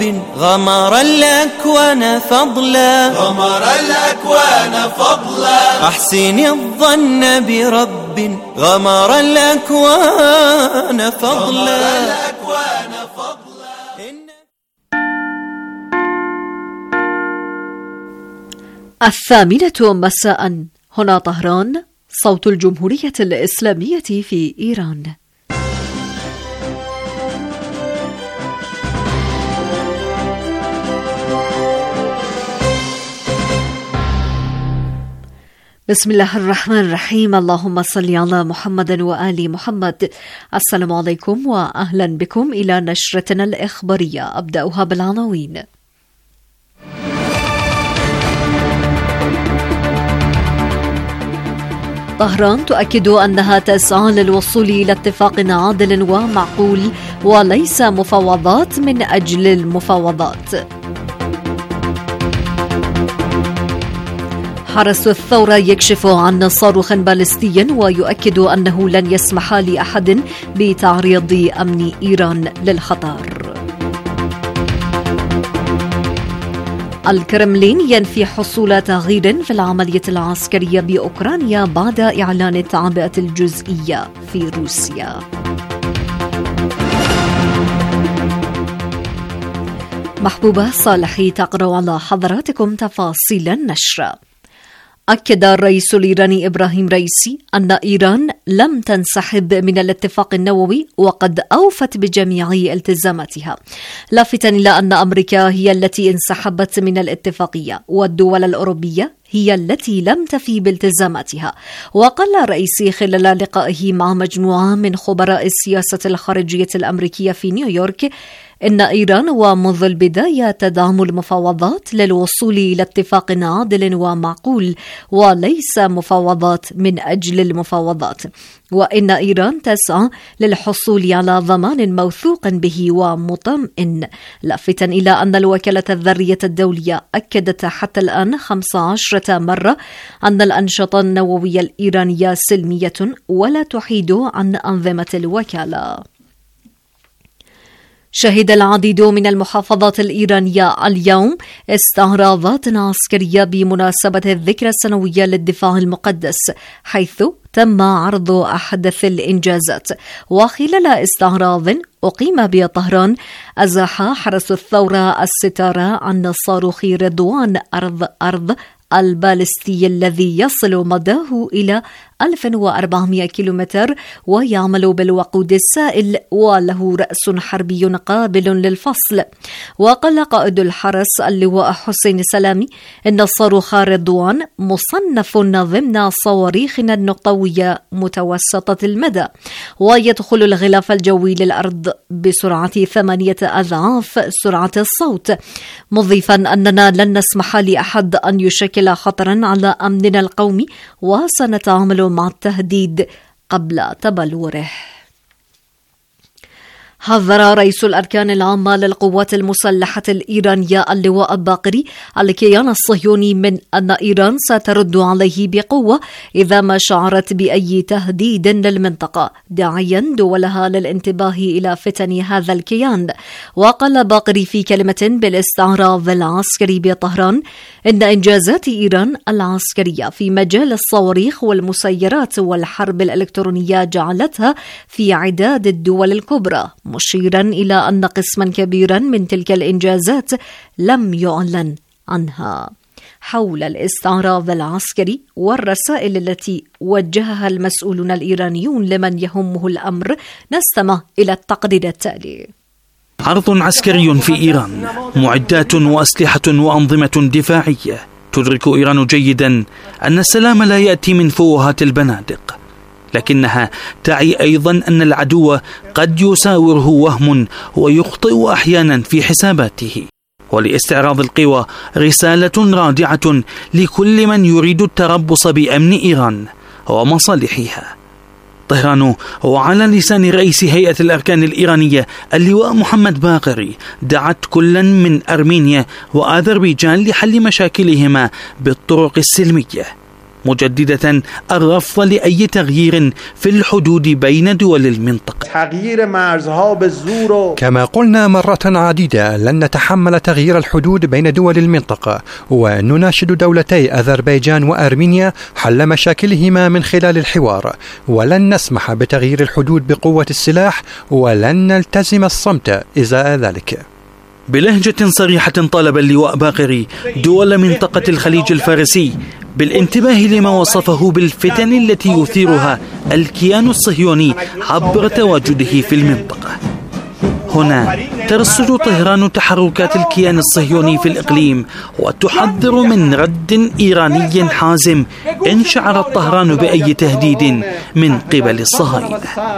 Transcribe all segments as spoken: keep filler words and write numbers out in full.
غمر الأكوان فضلا غمر الأكوان فضلا أحسن الظن برب غمر الأكوان فضلا. الثامنة مساء، هنا طهران، صوت الجمهورية الإسلامية في إيران. بسم الله الرحمن الرحيم. اللهم صل على محمد وآل محمد. السلام عليكم وأهلا بكم إلى نشرتنا الإخبارية. أبدأها بالعناوين. طهران تؤكد أنها تسعى للوصول إلى اتفاق عادل ومعقول وليس مفاوضات من أجل المفاوضات. حرس الثورة يكشف عن صاروخ باليستي ويؤكد أنه لن يسمح لأحد بتعريض أمن إيران للخطر. الكرملين ينفي حصول تغيير في العملية العسكرية بأوكرانيا بعد إعلان التعبئة الجزئية في روسيا. محبوبة صالحي تقرأ على حضراتكم تفاصيل النشر. أكد الرئيس الإيراني إبراهيم رئيسي أن إيران لم تنسحب من الاتفاق النووي وقد أوفت بجميع التزاماتها، لافتا إلى أن أمريكا هي التي انسحبت من الاتفاقية والدول الأوروبية هي التي لم تفي بالتزاماتها. وقال الرئيسي خلال لقائه مع مجموعة من خبراء السياسة الخارجية الأمريكية في نيويورك إن إيران ومنذ البداية تدعم المفاوضات للوصول إلى اتفاق عادل ومعقول وليس مفاوضات من أجل المفاوضات، وإن إيران تسعى للحصول على ضمان موثوق به ومطمئن، لافتا إلى أن الوكالة الذرية الدولية أكدت حتى الآن خمس عشرة مرة أن الأنشطة النووية الإيرانية سلمية ولا تحيد عن أنظمة الوكالة. شهد العديد من المحافظات الإيرانية اليوم استعراضات عسكرية بمناسبة الذكرى السنوية للدفاع المقدس، حيث تم عرض أحدث الإنجازات. وخلال استعراض أقيم بطهران أزاح حرس الثورة الستارة عن صاروخ رضوان أرض أرض الباليستي الذي يصل مداه إلى ألف وأربعمائة كيلومتر ويعمل بالوقود السائل وله رأس حربي قابل للفصل. وقال قائد الحرس اللواء حسين سلامي إن صاروخ رضوان مصنف ضمن صواريخنا النقطوية متوسطة المدى، ويدخل الغلاف الجوي للأرض بسرعة ثمانية أضعاف سرعة الصوت، مضيفا أننا لن نسمح لأحد أن يشكل خطرا على أمننا القومي وسنتعامل مع التهديد قبل تبلوره. حذر رئيس الأركان العامة للقوات المسلحة الإيرانية اللواء الباقري الكيان الصهيوني من أن إيران سترد عليه بقوة إذا ما شعرت بأي تهديد للمنطقة، داعيا دولها للانتباه إلى فتن هذا الكيان. وقال باقري في كلمة بالاستعراض العسكري بطهران إن إنجازات إيران العسكرية في مجال الصواريخ والمسيرات والحرب الإلكترونية جعلتها في عداد الدول الكبرى، مشيرا إلى أن قسما كبيرا من تلك الإنجازات لم يعلن عنها. حول الاستعراض العسكري والرسائل التي وجهها المسؤولون الإيرانيون لمن يهمه الأمر، نستمع إلى التقرير التالي. عرض عسكري في إيران، معدات وأسلحة وأنظمة دفاعية. تدرك إيران جيدا أن السلام لا يأتي من فوهات البنادق، لكنها تعي أيضا أن العدو قد يساوره وهم ويخطئ أحيانا في حساباته. ولاستعراض القوى رسالة رادعة لكل من يريد التربص بأمن إيران ومصالحها. طهران وعلى لسان رئيس هيئة الأركان الإيرانية اللواء محمد باقري دعت كلا من أرمينيا وآذربيجان لحل مشاكلهما بالطرق السلمية، مجددة الرفض لأي تغيير في الحدود بين دول المنطقة. كما قلنا مرة عديدة لن نتحمل تغيير الحدود بين دول المنطقة، ونناشد دولتي أذربيجان وأرمينيا حل مشاكلهما من خلال الحوار، ولن نسمح بتغيير الحدود بقوة السلاح، ولن نلتزم الصمت إزاء ذلك. بلهجة صريحة طالب اللواء باقري دول منطقة الخليج الفارسي بالانتباه لما وصفه بالفتن التي يثيرها الكيان الصهيوني عبر تواجده في المنطقة. هنا ترصد طهران تحركات الكيان الصهيوني في الإقليم وتحذر من رد إيراني حازم إن شعرت طهران بأي تهديد من قبل الصهاينة.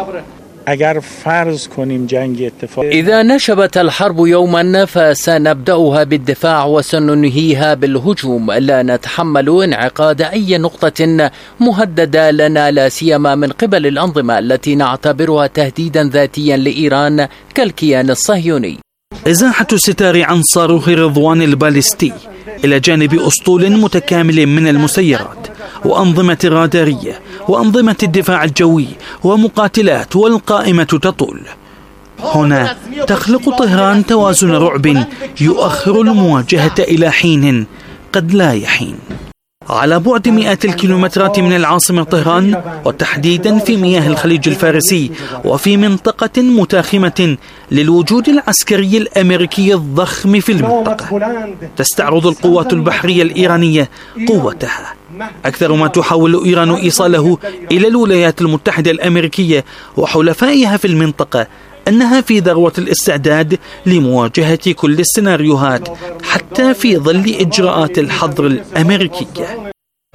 إذا نشبت الحرب يوما فسنبدأها بالدفاع وسننهيها بالهجوم، لا نتحمل انعقاد أي نقطة مهددة لنا، لا سيما من قبل الأنظمة التي نعتبرها تهديدا ذاتيا لإيران كالكيان الصهيوني. إزاحة الستار عن صاروخ رضوان البالستي إلى جانب أسطول متكامل من المسيرات وأنظمة رادارية وأنظمة الدفاع الجوي ومقاتلات، والقائمة تطول. هنا تخلق طهران توازن رعب يؤخر المواجهة إلى حين قد لا يحين. على بعد مئات الكيلومترات من العاصمة طهران، وتحديدا في مياه الخليج الفارسي وفي منطقة متاخمة للوجود العسكري الأمريكي الضخم في المنطقة، تستعرض القوات البحرية الإيرانية قوتها. أكثر ما تحاول إيران إيصاله إلى الولايات المتحدة الأمريكية وحلفائها في المنطقة أنها في ذروة الاستعداد لمواجهة كل السيناريوهات حتى في ظل إجراءات الحظر الأمريكية.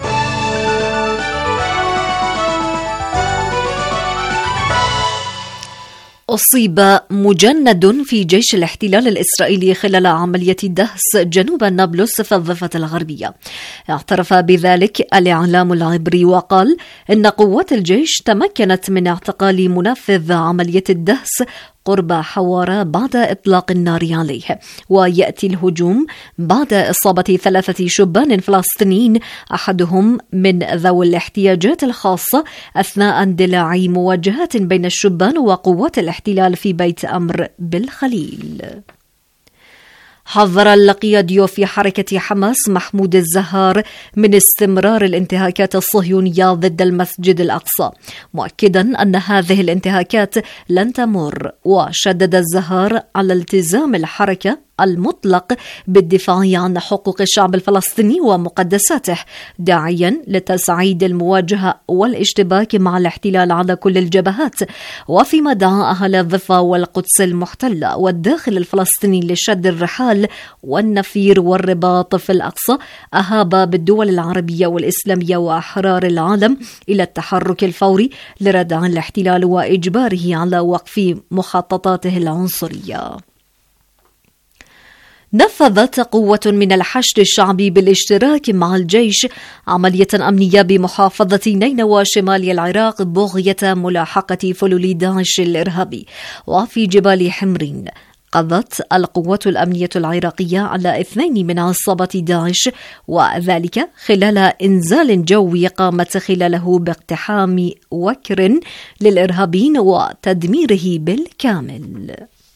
أصيب مجند في جيش الاحتلال الإسرائيلي خلال عملية دهس جنوب نابلس في الضفة الغربية. اعترف بذلك الإعلام العبري وقال إن قوات الجيش تمكنت من اعتقال منفذ عملية الدهس قرب حوارة بعد إطلاق النار عليه. ويأتي الهجوم بعد إصابة ثلاثة شبان فلسطينيين أحدهم من ذوي الاحتياجات الخاصة أثناء اندلاع مواجهات بين الشبان وقوات الاحتلال في بيت أمر بالخليل. حذر القيادي في حركة حماس محمود الزهار من استمرار الانتهاكات الصهيونية ضد المسجد الأقصى، مؤكدا أن هذه الانتهاكات لن تمر. وشدد الزهار على التزام الحركة المطلق بالدفاع عن حقوق الشعب الفلسطيني ومقدساته، داعيا لتصعيد المواجهة والاشتباك مع الاحتلال على كل الجبهات. وفيما دعا أهل الضفة والقدس المحتلة والداخل الفلسطيني لشد الرحال والنفير والرباط في الأقصى، أهاب بالدول العربية والإسلامية وأحرار العالم إلى التحرك الفوري لردع الاحتلال وإجباره على وقف مخططاته العنصرية. نفذت قوة من الحشد الشعبي بالاشتراك مع الجيش عملية أمنية بمحافظة نينوى شمال العراق بغية ملاحقة فلول داعش الإرهابي. وفي جبال حمرين قضت القوات الأمنية العراقية على اثنين من عصابة داعش، وذلك خلال إنزال جوي قامت خلاله باقتحام وكر للإرهابيين وتدميره بالكامل.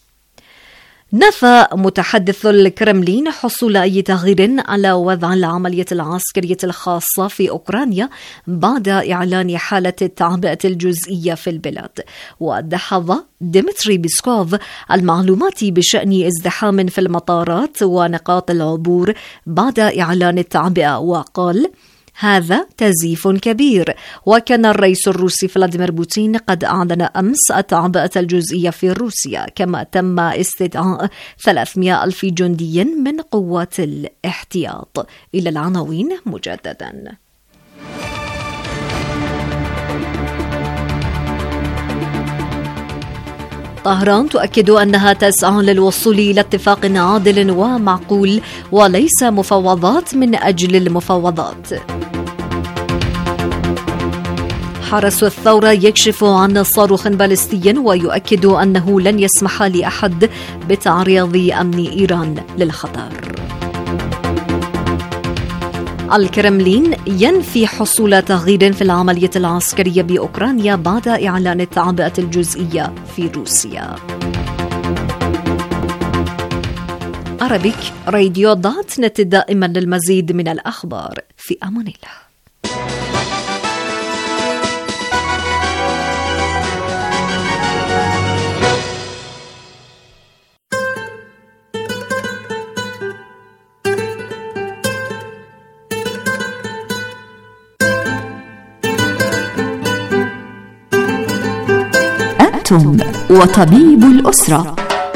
نفى متحدث الكرملين حصول أي تغيير على وضع العملية العسكرية الخاصة في أوكرانيا بعد إعلان حالة التعبئة الجزئية في البلاد. ودحض ديمتري بيسكوف المعلومات بشأن ازدحام في المطارات ونقاط العبور بعد إعلان التعبئة، وقال: هذا تزييف كبير. وكان الرئيس الروسي فلاديمير بوتين قد أعلن أمس التعبئة الجزئية في روسيا، كما تم استدعاء ثلاثمائة ألف جندي من قوات الاحتياط. إلى العناوين مجددا. طهران تؤكد أنها تسعى للوصول إلى اتفاق عادل ومعقول وليس مفاوضات من أجل المفاوضات. حرس الثورة يكشف عن صاروخ باليستي ويؤكد أنه لن يسمح لأحد بتعريض أمن إيران للخطر. الكرملين ينفي حصول تغيير في العملية العسكرية بأوكرانيا بعد إعلان التعبئة الجزئية في روسيا. عربيك راديو دوت نت دائما للمزيد من الأخبار. في أمان الله. أنتم وطبيب الأسرة.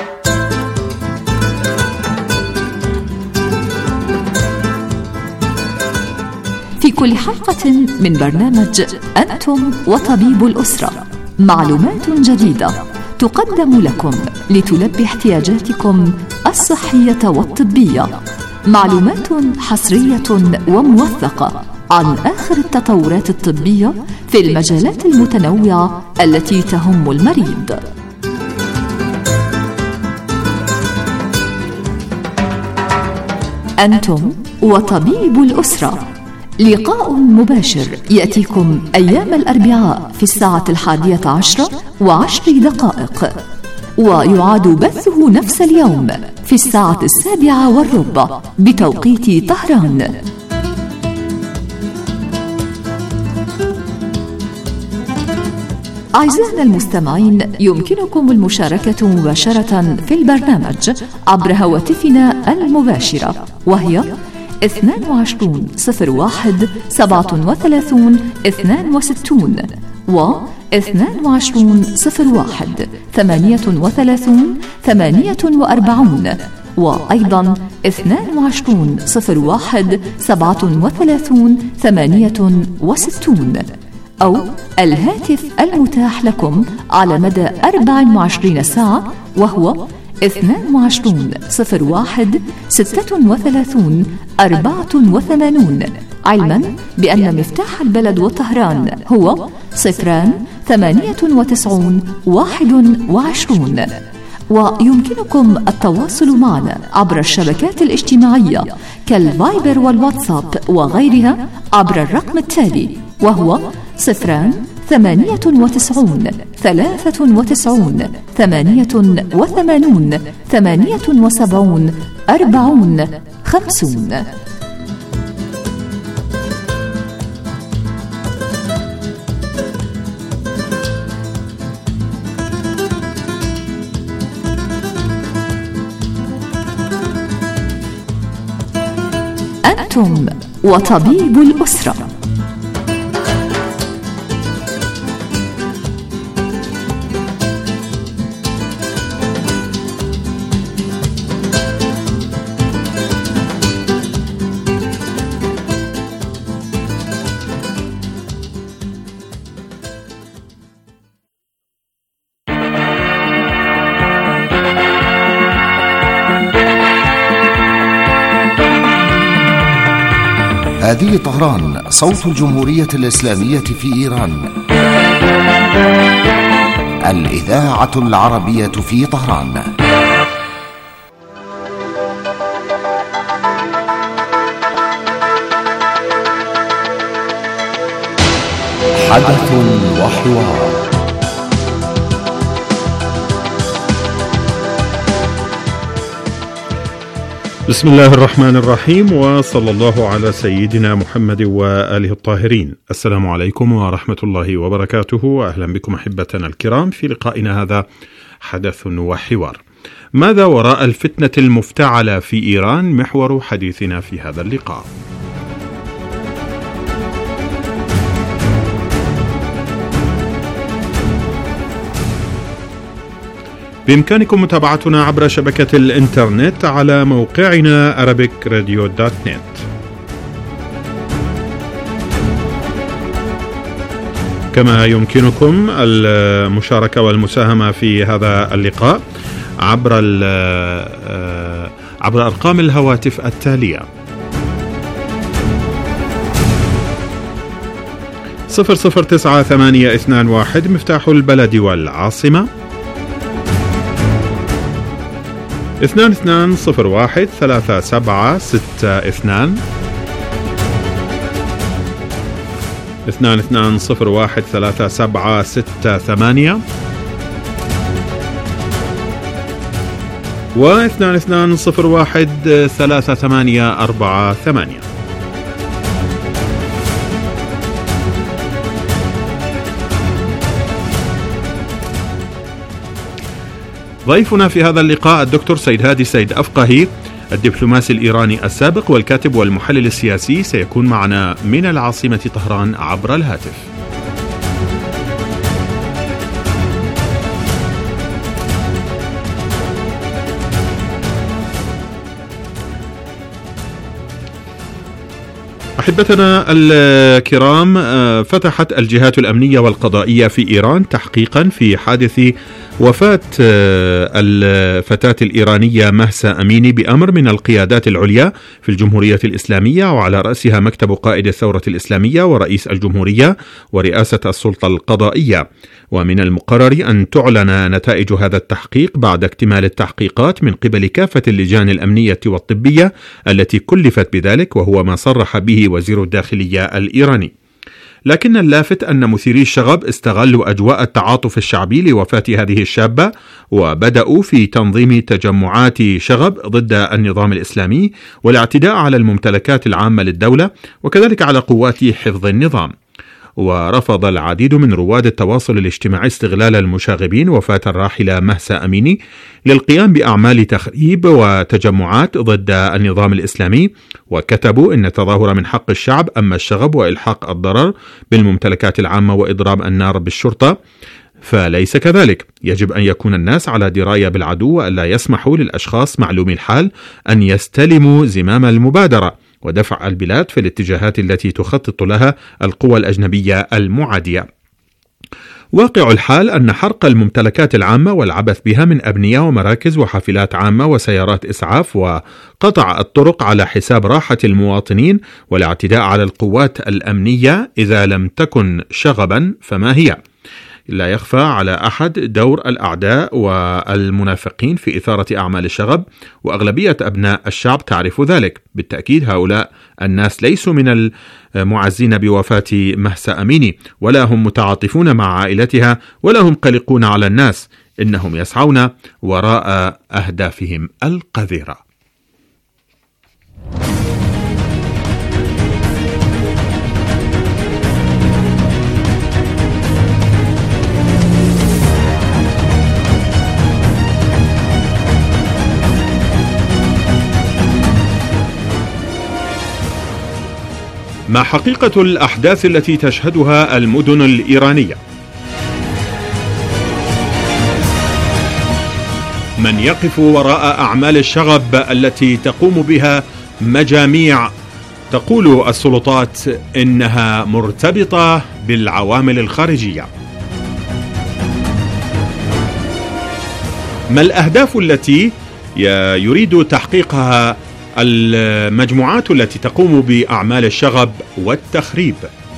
في كل حلقة من برنامج أنتم وطبيب الأسرة معلومات جديدة تقدم لكم لتلبي احتياجاتكم الصحية والطبية، معلومات حصرية وموثقة عن آخر التطورات الطبية في المجالات المتنوعة التي تهم المريض. أنتم وطبيب الأسرة، لقاء مباشر يأتيكم أيام الأربعاء في الساعة الحادية عشرة وعشر دقائق، ويعاد بثه نفس اليوم في الساعة السابعة والربع بتوقيت طهران. أعزائنا المستمعين، يمكنكم المشاركة مباشرة في البرنامج عبر هواتفنا المباشرة، وهي اثنان وعشرون صفر واحد سبعة وثلاثون اثنان وستون و اثنان وعشرون صفر واحد ثمانية وثلاثون ثمانية وأربعون، وأيضا اثنان وعشرون صفر واحد سبعة وثلاثون ثمانية وستون، أو الهاتف المتاح لكم على مدى أربع وعشرين ساعة، وهو اثنان وعشرون صفر واحد ستة وثلاثون أربعة وثمانون، علما بأن مفتاح البلد وطهران هو صفران ثمانية وتسعون واحد وعشرون. ويمكنكم التواصل معنا عبر الشبكات الاجتماعية كالفايبر والواتساب وغيرها عبر الرقم التالي، وهو صفران ثمانية وتسعون ثلاثة وتسعون ثمانية وثمانون ثمانية وسبعون أربعون خمسون. أنتم وطبيب الأسرة. هذه طهران، صوت الجمهورية الإسلامية في إيران، الإذاعة العربية في طهران. حدث وحوار. بسم الله الرحمن الرحيم، وصلى الله على سيدنا محمد وآله الطاهرين. السلام عليكم ورحمة الله وبركاته، وأهلا بكم أحبتنا الكرام في لقائنا هذا حدث وحوار. ماذا وراء الفتنة المفتعلة في إيران؟ محور حديثنا في هذا اللقاء. بإمكانكم متابعتنا عبر شبكة الإنترنت على موقعنا أرابيك راديو دوت نت. كما يمكنكم المشاركة والمساهمة في هذا اللقاء عبر عبر أرقام الهواتف التالية: صفر صفر تسعة ثمانية اثنان واحد مفتاح البلد والعاصمة، اثنان اثنان صفر واحد ثلاثة سبعة ستة اثنان، اثنان اثنان صفر واحد ثلاثة سبعة ستة ثمانية واثنان اثنان صفر واحد ثلاثة ثمانية أربعة ثمانية. ضيفنا في هذا اللقاء الدكتور سيد هادي سيد أفقهي، الدبلوماسي الإيراني السابق والكاتب والمحلل السياسي، سيكون معنا من العاصمة طهران عبر الهاتف. أحبتنا الكرام، فتحت الجهات الأمنية والقضائية في إيران تحقيقا في حادث وفاة الفتاة الإيرانية مهسا أميني بأمر من القيادات العليا في الجمهورية الإسلامية، وعلى رأسها مكتب قائد الثورة الإسلامية ورئيس الجمهورية ورئاسة السلطة القضائية. ومن المقرر أن تعلن نتائج هذا التحقيق بعد اكتمال التحقيقات من قبل كافة اللجان الأمنية والطبية التي كلفت بذلك، وهو ما صرح به وزير الداخلية الإيراني. لكن اللافت أن مثيري الشغب استغلوا أجواء التعاطف الشعبي لوفاة هذه الشابة، وبدأوا في تنظيم تجمعات شغب ضد النظام الإسلامي والاعتداء على الممتلكات العامة للدولة وكذلك على قوات حفظ النظام. ورفض العديد من رواد التواصل الاجتماعي استغلال المشاغبين وفاة الراحلة مهسا أميني للقيام بأعمال تخريب وتجمعات ضد النظام الإسلامي، وكتبوا إن التظاهر من حق الشعب، أما الشغب وإلحاق الضرر بالممتلكات العامة وإضراب النار بالشرطة فليس كذلك. يجب أن يكون الناس على دراية بالعدو، وألا يسمحوا للأشخاص معلومي الحال أن يستلموا زمام المبادرة ودفع البلاد في الاتجاهات التي تخطط لها القوى الأجنبية المعادية. واقع الحال أن حرق الممتلكات العامة والعبث بها من أبنية ومراكز وحافلات عامة وسيارات إسعاف وقطع الطرق على حساب راحة المواطنين والاعتداء على القوات الأمنية إذا لم تكن شغبا فما هي. لا يخفى على أحد دور الأعداء والمنافقين في إثارة أعمال الشغب، وأغلبية أبناء الشعب تعرف ذلك. بالتأكيد هؤلاء الناس ليسوا من المعزين بوفاة مهسا أميني، ولا هم متعاطفون مع عائلتها، ولا هم قلقون على الناس، إنهم يسعون وراء أهدافهم القذرة. ما حقيقة الأحداث التي تشهدها المدن الإيرانية؟ من يقف وراء أعمال الشغب التي تقوم بها مجاميع تقول السلطات إنها مرتبطة بالعوامل الخارجية؟ ما الأهداف التي يريد تحقيقها المجموعات التي تقوم بأعمال الشغب والتخريب؟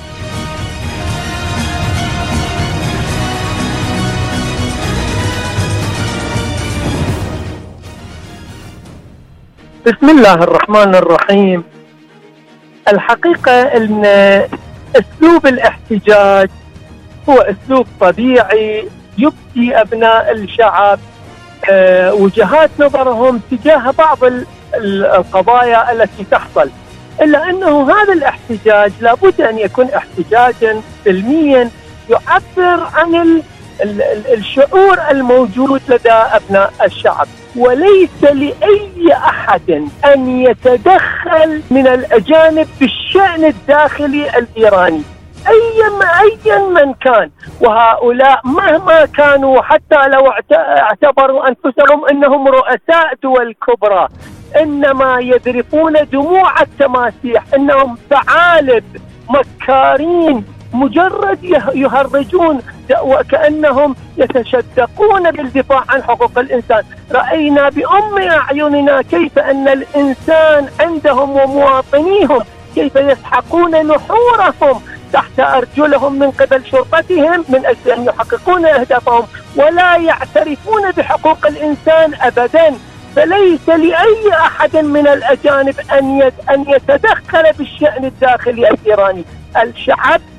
بسم الله الرحمن الرحيم. الحقيقة أن أسلوب الاحتجاج هو أسلوب طبيعي يبدي أبناء الشعب وجهات نظرهم تجاه بعض القضايا التي تحصل، إلا أنه هذا الاحتجاج لابد أن يكون احتجاجا سلميا يعبر عن ال ال الشعور الموجود لدى أبناء الشعب، وليس لأي أحد أن يتدخل من الأجانب بالشأن الداخلي الإيراني أيا أيا من كان. وهؤلاء مهما كانوا، حتى لو اعتبروا أنفسهم أنهم رؤساء دول كبرى، إنما يذرفون دموع التماسيح، إنهم ثعالب مكارين مجرد يهرجون وكأنهم يتشدقون بالدفاع عن حقوق الإنسان. رأينا بأم أعيننا كيف أن الإنسان عندهم ومواطنيهم كيف يسحقون نحورهم تحت أرجلهم من قبل شرطتهم من أجل أن يحققون أهدافهم، ولا يعترفون بحقوق الإنسان أبدا. فليس لأي أحد من الأجانب أن أن يتدخل بالشأن الداخلي الإيراني. الشعب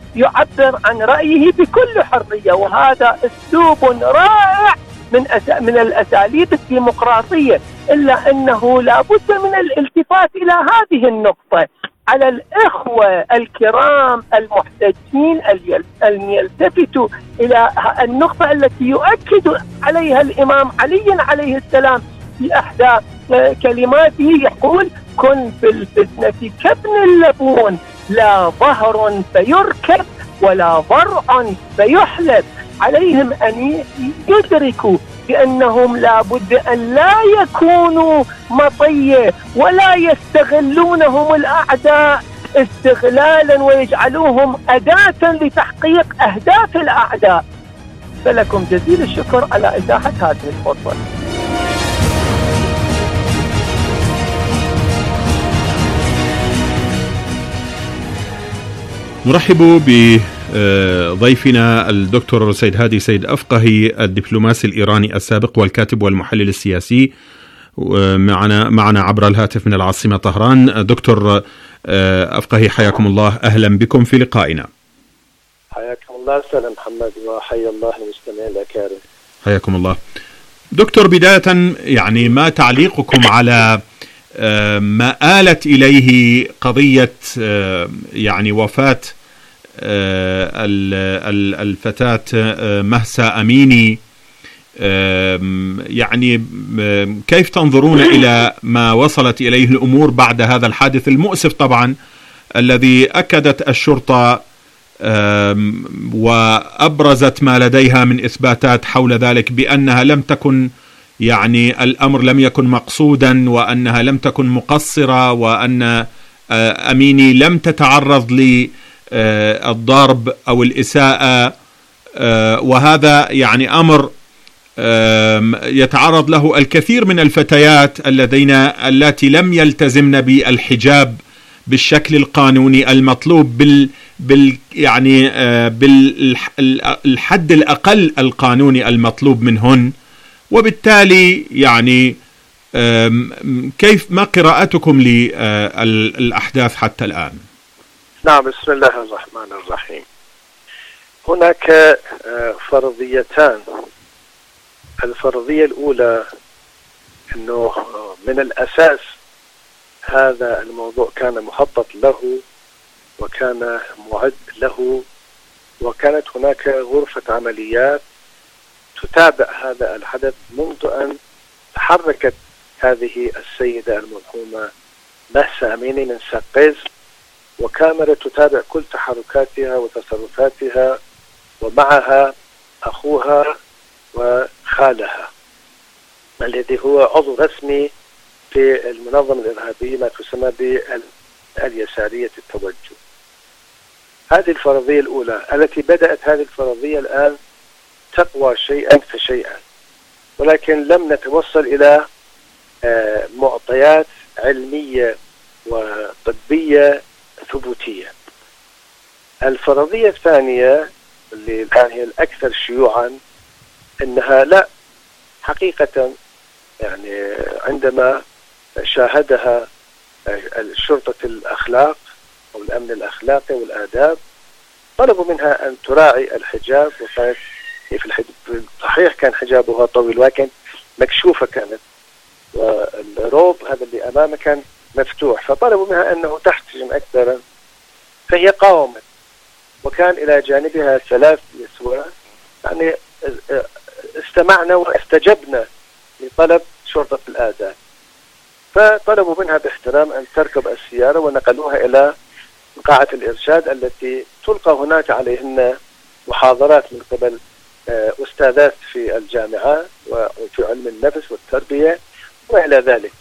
يعبر عن رأيه بكل حرية، وهذا أسلوب رائع من أس... من الأساليب الديمقراطية. إلا أنه لا بد من الالتفات إلى هذه النقطة، على الإخوة الكرام المحتجين أن يلتفتوا إلى النقطة التي يؤكد عليها الإمام علي عليه السلام في إحدى كلماته، يقول: كن في الفتنة كابن اللبون، لا ظهر فيركب ولا ضرع فيحلب. عليهم أن يدركوا بأنهم لا بد أن لا يكونوا مطية، ولا يستغلونهم الأعداء استغلالا ويجعلوهم أداة لتحقيق أهداف الأعداء. فلكم جزيل الشكر على إتاحة هذه الفرصة. نرحب بضيفنا الدكتور سيد هادي سيد أفقهي، الدبلوماسي الإيراني السابق والكاتب والمحلل السياسي، معنا معنا عبر الهاتف من العاصمة طهران. دكتور أفقهي، حياكم الله، أهلا بكم في لقائنا. حياكم الله أستاذ محمد، وحيا الله المستمعين الأكارم. حياكم الله. دكتور، بداية يعني ما تعليقكم على ما آلت إليه قضية يعني وفاة الفتاة مهسا أميني؟ يعني كيف تنظرون إلى ما وصلت إليه الأمور بعد هذا الحادث المؤسف طبعا، الذي أكدت الشرطة وأبرزت ما لديها من إثباتات حول ذلك بأنها لم تكن يعني الأمر لم يكن مقصودا، وأنها لم تكن مقصرة، وأن أميني لم تتعرض للضرب أو الإساءة، وهذا يعني أمر يتعرض له الكثير من الفتيات الذين التي لم يلتزمن بالحجاب بالشكل القانوني المطلوب بال بال يعني بالحد الأقل القانوني المطلوب منهن. وبالتالي يعني كيف ما قراءتكم للأحداث حتى الآن؟ نعم، بسم الله الرحمن الرحيم. هناك فرضيتان. الفرضية الأولى أنه من الأساس هذا الموضوع كان مخطط له وكان معد له، وكانت هناك غرفة عمليات تتابع هذا الحدث منذ أن تحركت هذه السيدة المرحومة مهسا أميني من سقز، وكاميرا تتابع كل تحركاتها وتصرفاتها، ومعها أخوها وخالها الذي هو عضو رسمي في المنظمة الإرهابية ما تسمى باليسارية التوجه. هذه الفرضية الأولى التي بدأت هذه الفرضية الآن تقوى شيئا فشيئا، ولكن لم نتوصل إلى معطيات علمية وطبية ثبوتية. الفرضية الثانية اللي الآن هي الأكثر شيوعا، إنها لا حقيقة يعني عندما شاهدها شرطة الأخلاق أو الأمن الأخلاقي والآداب طلبوا منها أن تراعي الحجاب، وكانت في الصحيح كان حجابها طويل ولكن مكشوفة كانت، والروب هذا اللي أمامه كان مفتوح، فطلبوا منها أنه تحتجم أكثر، فهي قاومت، وكان إلى جانبها ثلاث نسوة. يعني استمعنا واستجبنا لطلب شرطة الآداب، فطلبوا منها باحترام أن تركب السيارة، ونقلوها إلى قاعة الإرشاد التي تلقى هناك عليهن محاضرات من قبل أستاذات في الجامعة وفي علم النفس والتربية وإلى ذلك.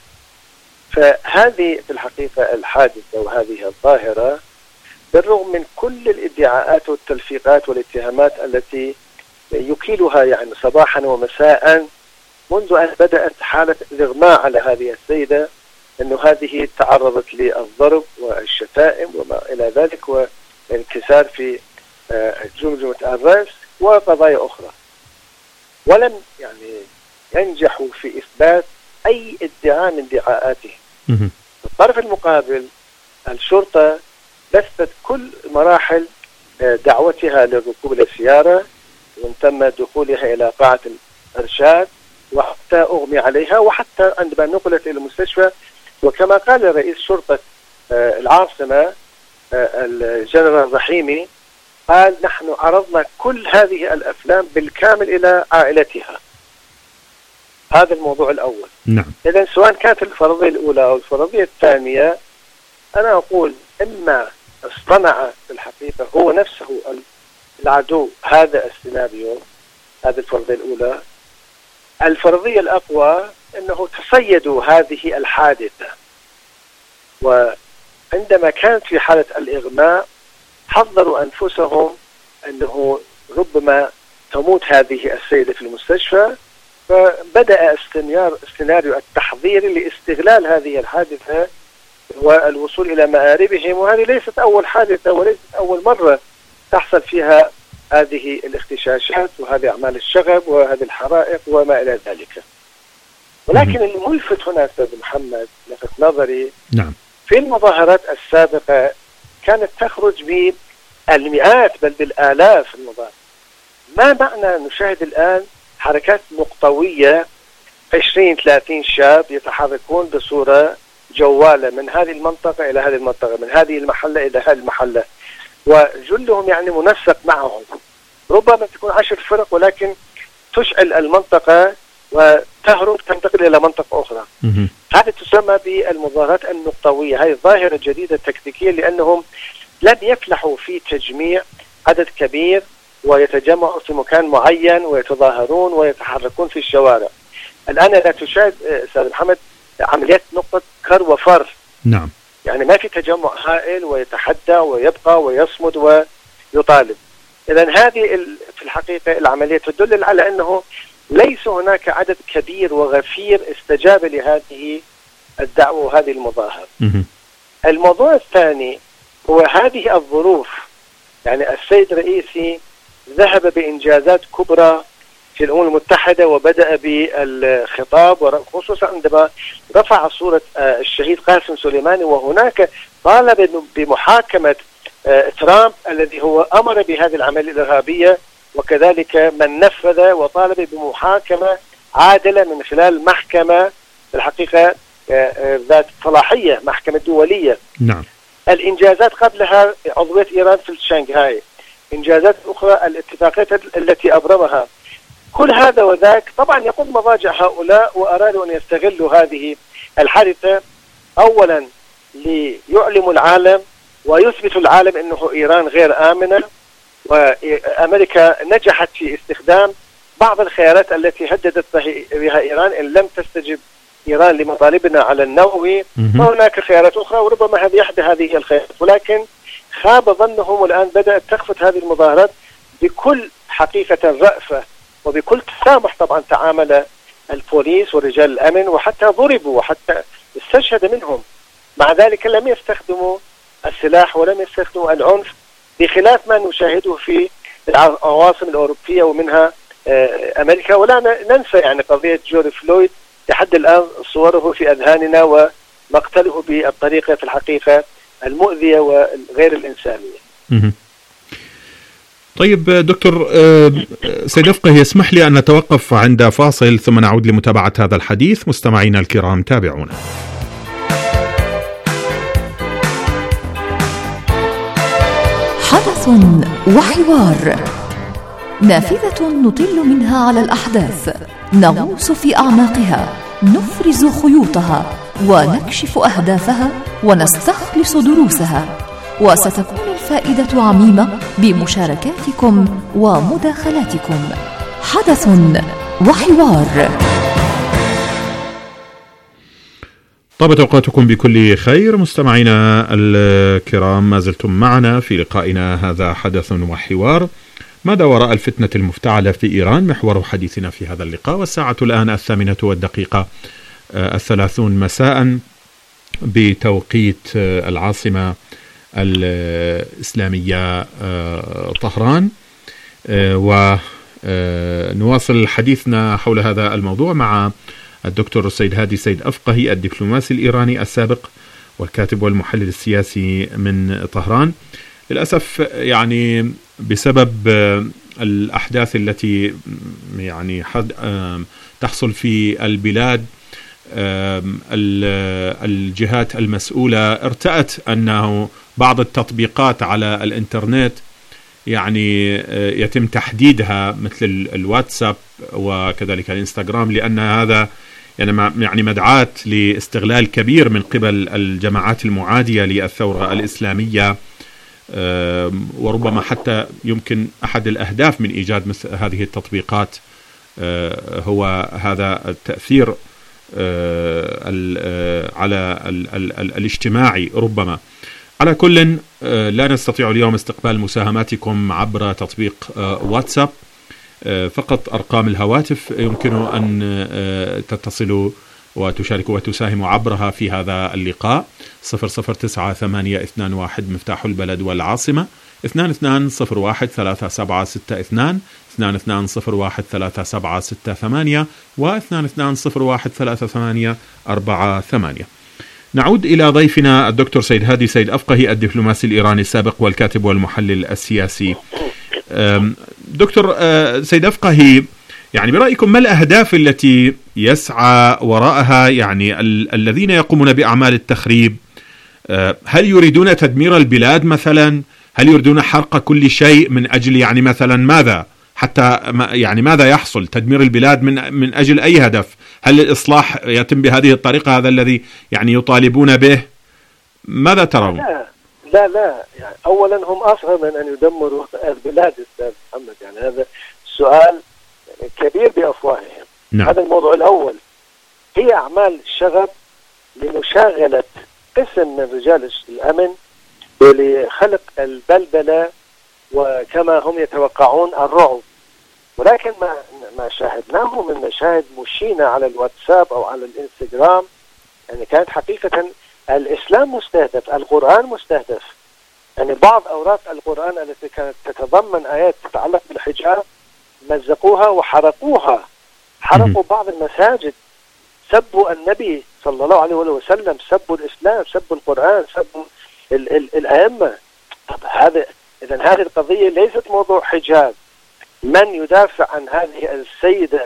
فهذه في الحقيقة الحادثة وهذه الظاهرة بالرغم من كل الادعاءات والتلفيقات والاتهامات التي يكيلها يعني صباحا ومساء منذ أن بدأت حالة الإغماء على هذه السيدة، أنه هذه تعرضت للضرب والشتائم وما إلى ذلك وانكسار في جمجمة الرأس وقضايا أخرى، ولم يعني ينجحوا في إثبات أي ادعاء من ادعاءاته. الطرف المقابل الشرطة بثت كل مراحل دعوتها للركوب إلى السيارة، ومن ثم دخولها إلى قاعة الإرشاد، وحتى أغمي عليها، وحتى عندما نقلت إلى المستشفى. وكما قال رئيس شرطة العاصمة الجنرال رحيمي، قال نحن عرضنا كل هذه الأفلام بالكامل إلى عائلتها. هذا الموضوع الأول. نعم. إذن سواء كانت الفرضية الأولى أو الفرضية الثانية، أنا أقول إما اصطنع في الحقيقة هو نفسه العدو هذا السيناريو، هذه الفرضية الأولى. الفرضية الأقوى أنه تصيدوا هذه الحادثة، وعندما كانت في حالة الإغماء حضروا أنفسهم أنه ربما تموت هذه السيدة في المستشفى، فبدأ السيناريو التحضيري لاستغلال هذه الحادثة والوصول إلى مآربهم. وهذه ليست أول حادثة وليست أول مرة تحصل فيها هذه الاغتشاشات وهذه أعمال الشغب وهذه الحرائق وما إلى ذلك. ولكن الملفت هنا أستاذ محمد لفت نظري، نعم، في المظاهرات السابقة كانت تخرج بالمئات بل بالآلاف المظاهرات. ما معنى نشاهد الآن حركات مقطوية عشرين ثلاثين شاب يتحركون بصورة جوالة من هذه المنطقة إلى هذه المنطقة، من هذه المحلة إلى هذه المحلة، وجلهم يعني منسق معهم، ربما تكون عشر فرق ولكن تشعل المنطقة وتهرب تنتقل إلى منطقة أخرى. هذه تسمى بالمظاهرات النقطوية. هذه ظاهرة جديدة تكتيكية، لأنهم لم يفلحوا في تجميع عدد كبير ويتجمعوا في مكان معين ويتظاهرون ويتحركون في الشوارع. الآن لا تشاهد أستاذ محمد عمليات نقطة كر وفر. نعم. يعني ما في تجمع هائل ويتحدى ويبقى ويصمد ويطالب. إذن هذه في الحقيقة العملية تدل على أنه ليس هناك عدد كبير وغفير استجاب لهذه الدعوة وهذه المظاهرة. الموضوع الثاني هو هذه الظروف. يعني السيد رئيسي ذهب بإنجازات كبرى في الأمم المتحدة وبدأ بالخطاب، وخصوصا عندما رفع صورة الشهيد قاسم سليماني، وهناك طالب بمحاكمة ترامب الذي هو أمر بهذه العملية الإرهابية، وكذلك من نفذ، وطالب بمحاكمة عادلة من خلال محكمة الحقيقة ذات صلاحية، محكمة دولية. نعم. الإنجازات قبلها عضوية إيران في شنغهاي، إنجازات أخرى الاتفاقيات التي أبرمها، كل هذا وذاك طبعا يقوم مضاجع هؤلاء وأرادوا أن يستغلوا هذه الحادثة أولا ليعلموا العالم ويثبتوا العالم أنه إيران غير آمنة، وأمريكا نجحت في استخدام بعض الخيارات التي هددت بها إيران إن لم تستجب إيران لمطالبنا على النووي، وهناك خيارات أخرى وربما هذه إحدى هذه الخيارات. ولكن خاب ظنهم، والآن بدأت تخفت هذه المظاهرات بكل حقيقة رأفة وبكل تسامح. طبعا تعامل البوليس ورجال الأمن وحتى ضربوا وحتى استشهد منهم، مع ذلك لم يستخدموا السلاح ولم يستخدموا العنف، بخلاف ما نشاهده في العواصم الأوروبية ومنها أمريكا. ولا ننسى يعني قضية جورج فلويد لحد الآن صوره في أذهاننا، ومقتله بالطريقة في الحقيقة المؤذية وغير الإنسانية. طيب دكتور سيد أفقه، يسمح لي أن نتوقف عند فاصل ثم نعود لمتابعة هذا الحديث. مستمعينا الكرام تابعونا. حدث وحوار، نافذة نطل منها على الأحداث، نغوص في أعماقها، نفرز خيوطها ونكشف أهدافها ونستخلص دروسها، وستكون الفائدة عميمة بمشاركاتكم ومداخلاتكم. حدث وحوار. طابت أوقاتكم بكل خير مستمعينا الكرام، ما زلتم معنا في لقائنا هذا حدث وحوار. ماذا وراء الفتنة المفتعلة في إيران؟ محور حديثنا في هذا اللقاء، والساعة الآن الثامنة والدقيقة الثلاثون مساء بتوقيت العاصمة الإسلامية طهران، ونواصل حديثنا حول هذا الموضوع مع الدكتور السيد هادي سيد أفقهي، الدبلوماسي الإيراني السابق والكاتب والمحلل السياسي من طهران. للأسف يعني بسبب الأحداث التي يعني تحصل في البلاد، الجهات المسؤولة ارتأت أنه بعض التطبيقات على الإنترنت يعني يتم تحديدها مثل الواتساب وكذلك الإنستغرام، لأن هذا يعني يعني مدعاة لاستغلال كبير من قبل الجماعات المعادية للثورة الإسلامية، وربما حتى يمكن أحد الأهداف من إيجاد مثل هذه التطبيقات هو هذا التأثير على الاجتماعي ربما. على كل لا نستطيع اليوم استقبال مساهماتكم عبر تطبيق واتساب، فقط أرقام الهواتف يمكن أن تتصلوا وتشاركوا وتساهموا عبرها في هذا اللقاء. صفر صفر تسعة ثمانية اثنان واحد مفتاح البلد والعاصمة، اثنان اثنان صفر واحد ثلاثة سبعة ستة اثنان، اثنان اثنان صفر واحد ثلاثة سبعة ستة ثمانية، واثنان اثنان صفر واحد ثلاثة ثمانية أربعة ثمانية. نعود إلى ضيفنا الدكتور سيد هادي سيد أفقهي، الدبلوماسي الإيراني السابق والكاتب والمحلل السياسي. دكتور سيد أفقهي، يعني برأيكم ما الأهداف التي يسعى وراءها يعني ال- الذين يقومون بأعمال التخريب؟ هل يريدون تدمير البلاد مثلا؟ هل يريدون حرق كل شيء من أجل يعني مثلا ماذا؟ حتى يعني ماذا يحصل؟ تدمير البلاد من من أجل أي هدف؟ هل الإصلاح يتم بهذه الطريقة؟ هذا الذي يعني يطالبون به. ماذا ترون؟ لا لا لا يعني أولا هم أصغر من أن يدمروا البلاد أستاذ محمد، يعني هذا سؤال كبير بأفواههم. نعم. هذا الموضوع الأول. هي أعمال شغب لمشاغلة قسم من رجال الأمن ولخلق البلبلة وكما هم يتوقعون الرعب، ولكن ما ما شاهدناه من مشاهد مشينة على الواتساب أو على الإنستغرام يعني كانت حقيقة الإسلام مستهدف، القرآن مستهدف. يعني بعض أوراق القرآن التي كانت تتضمن آيات تتعلق بالحجاب مزقوها وحرقوها، حرقوا بعض المساجد، سبوا النبي صلى الله عليه وسلم، سبوا الإسلام، سبوا القرآن، سبوا ال ال الأئمة. طب هذا إذا هذه القضية ليست موضوع حجاب. من يدافع عن هذه السيدة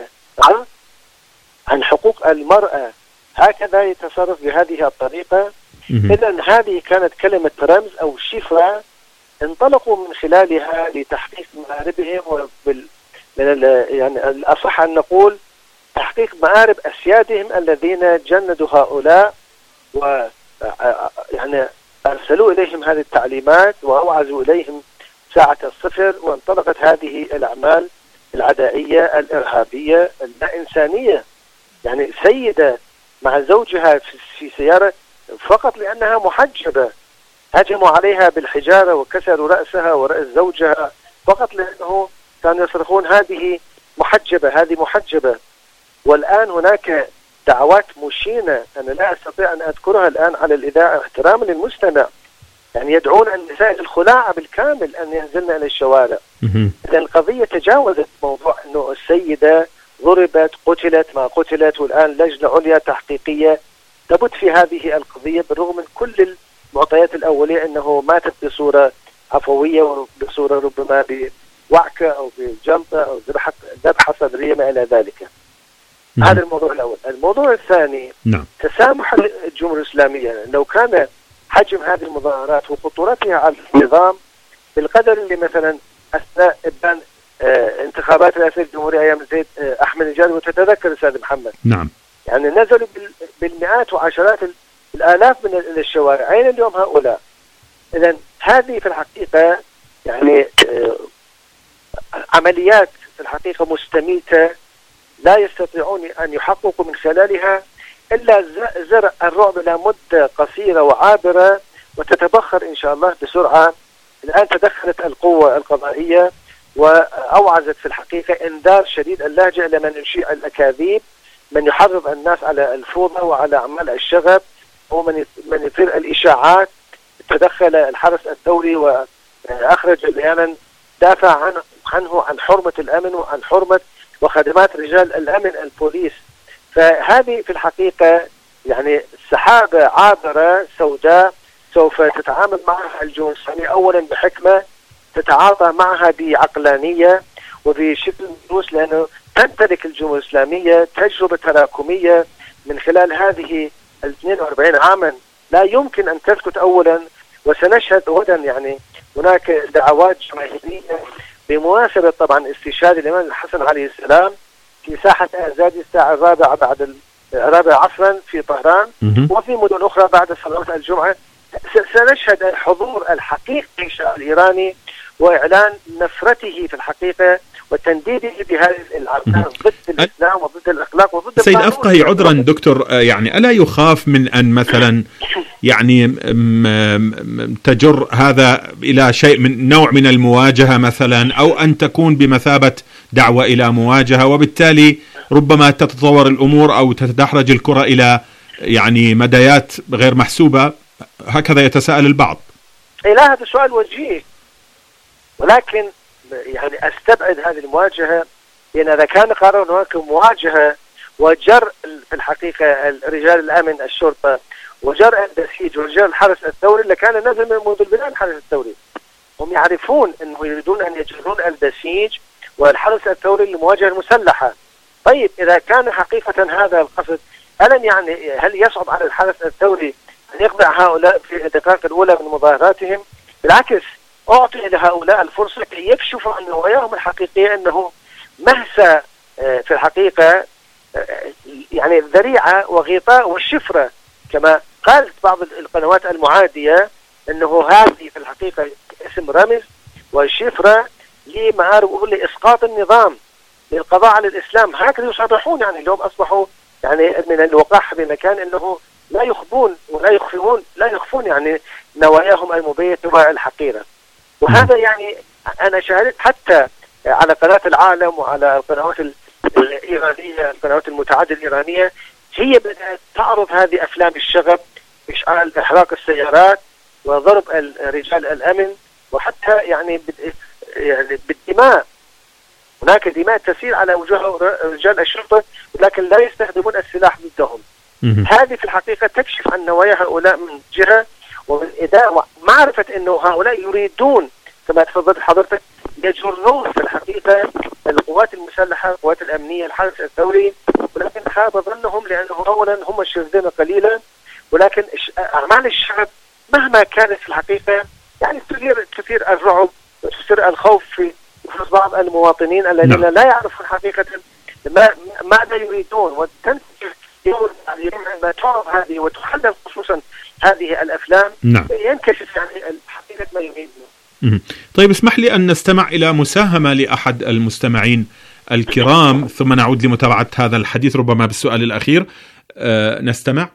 عن حقوق المرأة هكذا يتصرف بهذه الطريقة؟ إذن هذه كانت كلمة رمز أو شفرة انطلقوا من خلالها لتحقيق مآربهم، وبال يعني الأصح أن نقول تحقيق مآرب أسيادهم الذين جندوا هؤلاء، و يعني أرسلوا إليهم هذه التعليمات وأوعزوا إليهم ساعة الصفر، وانطلقت هذه الأعمال العدائية الإرهابية اللا إنسانية. يعني سيدة مع زوجها في سيارة فقط لأنها محجبة هجموا عليها بالحجارة وكسروا رأسها ورأس زوجها فقط لأنه كانوا يصرخون هذه محجبة هذه محجبة. والآن هناك دعوات مشينة أنا لا أستطيع أن أذكرها الآن على الإذاعة احتراما للمستمع، يعني يدعون النساء الخلاعة بالكامل أن ينزلن إلى الشوارع. لأن القضية تجاوزت موضوع أنه السيدة ضربت قتلت ما قتلت، والآن لجنة عليا تحقيقية تبت في هذه القضية بالرغم من كل المعطيات الأولية أنه ماتت بصورة عفوية وبصورة ربما بوعكة أو بجلطة أو ذبحة صدرية ما إلى ذلك. نعم. هذا الموضوع الأول. الموضوع الثاني نعم. تسامح الجمهورية الإسلامية. لو كان حجم هذه المظاهرات وخطورتها على النظام بالقدر اللي مثلا أثناء إبان آه انتخابات رئاسة الجمهورية أيام زيد آه أحمد نجاد، وتتذكر أستاذ محمد نعم يعني نزلوا بالمئات وعشرات الآلاف من الشوارع. أين اليوم هؤلاء؟ إذن هذه في الحقيقة يعني آه عمليات في الحقيقة مستميتة لا يستطيعون أن يحققوا من خلالها إلا زرع الرعب لمدة قصيرة وعابرة وتتبخر إن شاء الله بسرعة. الآن تدخلت القوة القضائية وأوعزت في الحقيقة إنذار شديد اللهجة لمن يشيع الأكاذيب، من يحرض الناس على الفوضى وعلى أعمال الشغب، ومن من يثير الإشاعات. تدخل الحرس الدولي وأخرج بيانا دافع عنه, عنه عن حرمة الأمن وعن حرمة وخدمات رجال الأمن البوليس. فهذه في الحقيقة يعني سحابة عابرة سوداء سوف تتعامل معها الجمهورية الإسلامية أولا بحكمة، تتعاطى معها بعقلانية وبشكل دروس، لأنه تمتلك الجمهورية الإسلامية تجربة تراكمية من خلال هذه ال اثنين وأربعين عاما لا يمكن أن تسكت أولا. وسنشهد غدا يعني هناك دعوات جماهيرية بمناسبة طبعا استشهاد الإمام الحسن عليه السلام في ساحة أزادي الساعة الرابعة بعد الرابعة عصرا في طهران وفي مدن أخرى بعد صلاة الجمعة. سنشهد الحضور الحقيقي للشعب الإيراني وإعلان نفرته في الحقيقة وتنديده بهذه الأركان ضد الإسلام وضد الأخلاق وضد سيد أفقهي عذرا دكتور، يعني ألا يخاف من أن مثلا يعني تجر هذا إلى شيء من نوع من المواجهة مثلا، أو أن تكون بمثابة دعوة إلى مواجهة، وبالتالي ربما تتطور الأمور أو تتدحرج الكرة إلى يعني مدايات غير محسوبة؟ هكذا يتساءل البعض. إيه لا، هذا سؤال وجيه، ولكن يعني أستبعد هذه المواجهة، لأن إذا كان قرر هناك مواجهة وجر في الحقيقة رجال الأمن الشرطة وجر البسيج ورجال الحرس الثوري لكان نزل منذ البداية الحرس الثوري. هم يعرفون أنه يريدون أن يجرون البسيج والحرس الثوري للمواجهة المسلحة. طيب إذا كان حقيقة هذا القصد، ألن يعني هل يصعب على الحرس الثوري أن يخضع هؤلاء في الدقائق الأولى من مظاهراتهم؟ بالعكس، أعطي لهؤلاء الفرصة كي يكشفوا عن نواياهم الحقيقية، أنه مهسة في الحقيقة يعني ذريعة وغطاء والشفرة كما قالت بعض القنوات المعادية، أنه هذه في الحقيقة اسم رمز وشفرة لمعارف لإسقاط النظام للقضاء على الإسلام. هكذا يصرحون، يعني اليوم أصبحوا يعني من الوقاحة بمكان أنه لا يخبون ولا يخفون لا يخفون يعني نواياهم المبيتة والحقيرة. وهذا يعني أنا شاهدت حتى على قناة العالم وعلى القنوات الإيرانية، القنوات المتعددة الإيرانية، هي بدأت تعرض هذه أفلام الشغب بإشعال إحراق السيارات وضرب رجال الأمن، وحتى يعني يعني بالدماء. هناك دماء تسيل على وجوه رجال الشرطة لكن لا يستخدمون السلاح ضدهم. هذه في الحقيقة تكشف عن نوايا هؤلاء من جهة، ومن إداء معرفة أنه هؤلاء يريدون كما تفضلت حضرتك يجرون في الحقيقة القوات المسلحة، القوات الأمنية، الحرس الثوري، ولكن خاب ظنهم لأنه أولا هم شرذمة قليلا، ولكن أعمال الشعب مهما كانت في الحقيقة يعني تثير تثير الرعب وتثير الخوف في نفوس بعض المواطنين الذين لا يعرفون حقيقة ما ماذا يريدون. وتنتج يوم عندما تعرض هذه وتحلل خصوصا هذه الأفلام نعم. ينكشف يعني حقيقة ما يريدون. طيب اسمح لي أن نستمع إلى مساهمة لأحد المستمعين الكرام ثم نعود لمتابعة هذا الحديث ربما بالسؤال الأخير. أه نستمع.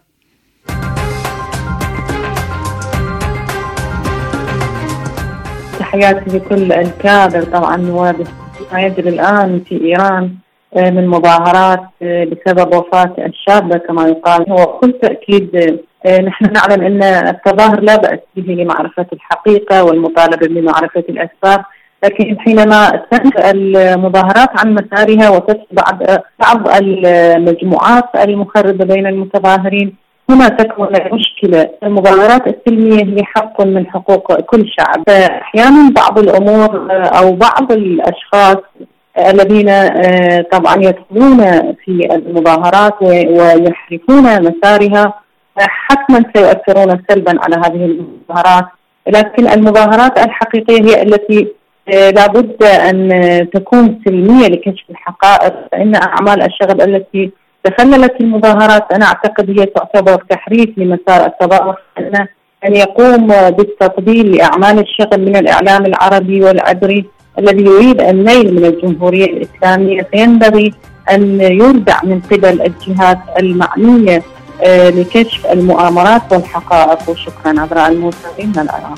تحياتي لكل الكادر طبعا وما يجري الآن في إيران من مظاهرات بسبب وفاة الشابة كما يقال. هو بكل تأكيد نحن نعلم أن التظاهر لا بأس به لمعرفة الحقيقة والمطالبة بمعرفة الأسباب، لكن حينما تنشأ المظاهرات عن مسارها وتتبع بعض المجموعات المخربة بين المتظاهرين هنا تكون مشكلة. المظاهرات السلمية هي حق من حقوق كل شعب. أحيانا بعض الأمور أو بعض الأشخاص الذين طبعا يدخلون في المظاهرات ويحرفون مسارها حتما سيؤثرون سلبا على هذه المظاهرات، لكن المظاهرات الحقيقية هي التي لابد أن تكون سلمية لكشف الحقائق، فإن أعمال الشغب التي تخللت المظاهرات أنا أعتقد هي تعتبر تحريف لمسار التظاهر، أن أن يقوم بالتطبيل لأعمال الشغب من الإعلام العربي والعبري الذي يريد النيل من الجمهورية الإسلامية، فينبغي أن يردع من قبل الجهات المعنية لكشف المؤامرات والحقائق. وشكرا. عذراء الموسوي من العراق.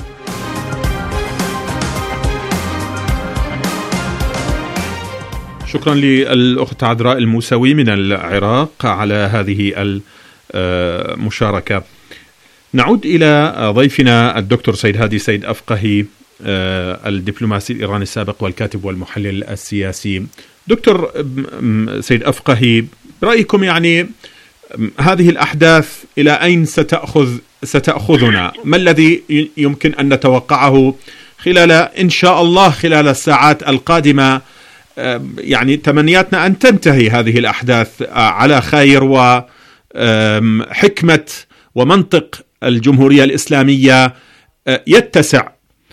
شكرا للأخت عذراء الموسوي من العراق على هذه المشاركة. نعود إلى ضيفنا الدكتور سيد هادي سيد أفقهي، الدبلوماسي الإيراني السابق والكاتب والمحلل السياسي. دكتور سيد أفقهي، برأيكم يعني هذه الأحداث إلى أين ستأخذ ستأخذنا؟ ما الذي يمكن أن نتوقعه خلال إن شاء الله خلال الساعات القادمة؟ يعني تمنياتنا أن تنتهي هذه الأحداث على خير وحكمة ومنطق الجمهورية الإسلامية يتسع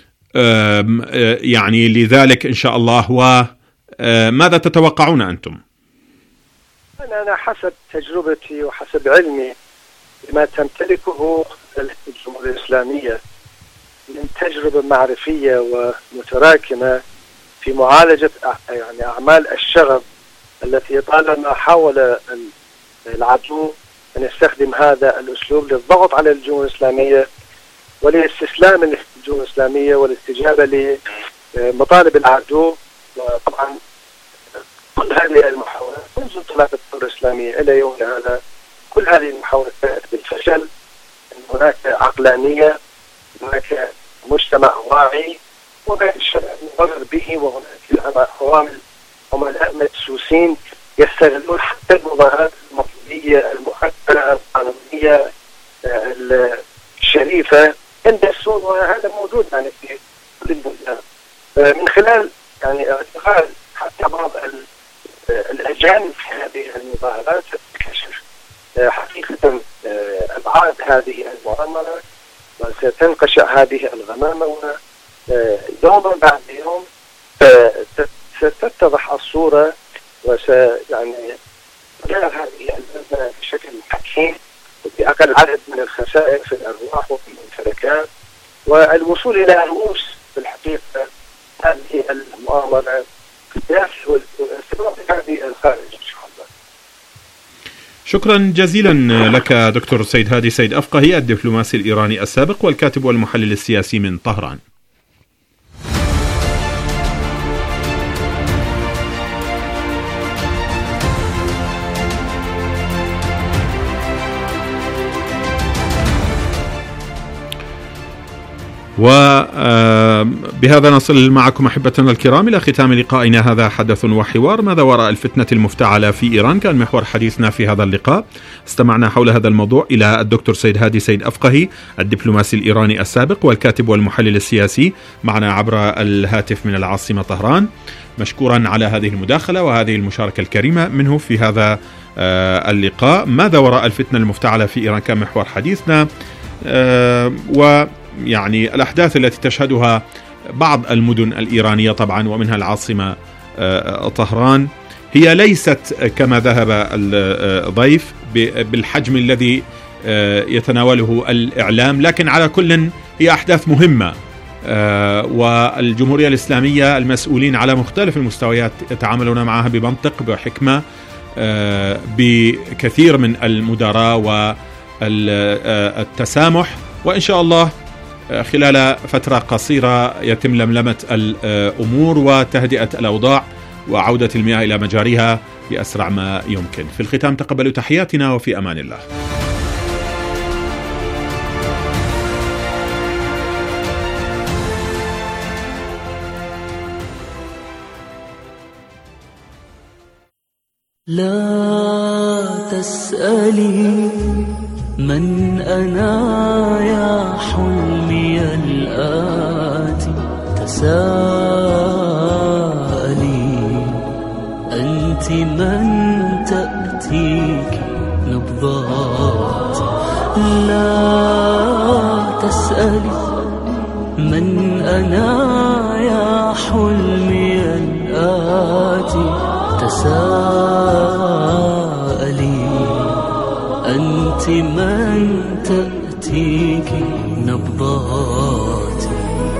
يعني لذلك إن شاء الله. وماذا تتوقعون أنتم؟ أنا حسب تجربتي وحسب علمي بما تمتلكه الجمهورية الإسلامية من تجربة معرفية ومتراكمة في معالجة يعني أعمال الشغب التي طالما حاول العدو أن يستخدم هذا الأسلوب للضغط على الجمهورية الإسلامية ولاستسلام الجمهورية الإسلامية والاستجابة لمطالب العدو. وطبعا كل هذه المحاولات منذ انطلاق الثورة الإسلامية إلى يوم هذا كل هذه المحاولات كانت بالفشل. هناك عقلانية، هناك مجتمع واعي، وهناك شباب مضر به، وهناك عوامل عملاء مدسوسين يستغلون حتى المظاهرات المطلوبية المؤثرة القانونية الشريفة يندسون، وهذا موجود يعني في كل البلدان. من خلال يعني اعتقال حتى بعض الأجانب في هذه المظاهرات تكشف حقيقة أبعاد هذه المؤامرة، وستنقشع هذه الغمامة، ويوما بعد يوم ستتضح الصورة، وسيعني هذه الأزمة بشكل حكيم وبأقل عدد من الخسائر في الأرواح وفي الممتلكات، والوصول إلى رؤوس في الحقيقة هذه المؤامرة في الداخل والاستمرار في الخارج إن شاء الله. شكرا جزيلا لك دكتور سيد هادي سيد أفقهي، الدبلوماسي الإيراني السابق والكاتب والمحلل السياسي من طهران. وبهذا نصل معكم أحبتنا الكرام إلى ختام لقائنا هذا حدث وحوار. ماذا وراء الفتنة المفتعلة في إيران كان محور حديثنا في هذا اللقاء. استمعنا حول هذا الموضوع إلى الدكتور سيد هادي سيد أفقهي، الدبلوماسي الإيراني السابق والكاتب والمحلل السياسي، معنا عبر الهاتف من العاصمة طهران. مشكورا على هذه المداخلة وهذه المشاركة الكريمة منه في هذا اللقاء. ماذا وراء الفتنة المفتعلة في إيران كان محور حديثنا، و يعني الأحداث التي تشهدها بعض المدن الإيرانية طبعا ومنها العاصمة طهران هي ليست كما ذهب الضيف بالحجم الذي يتناوله الإعلام، لكن على كل هي أحداث مهمة، والجمهورية الإسلامية المسؤولين على مختلف المستويات يتعاملون معها بمنطق بحكمة بكثير من المداراة والتسامح، وإن شاء الله خلال فترة قصيرة يتم لملمة الأمور وتهدئة الأوضاع وعودة المياه إلى مجاريها بأسرع ما يمكن. في الختام تقبلوا تحياتنا وفي أمان الله. لا تسألي من أنا يا حلمي الآتي، تساءلي أنت من تأتيك نبضات. لا تسألي من أنا يا حلمي الآتي، تساءلي أنت من تأتيك نبضاتي.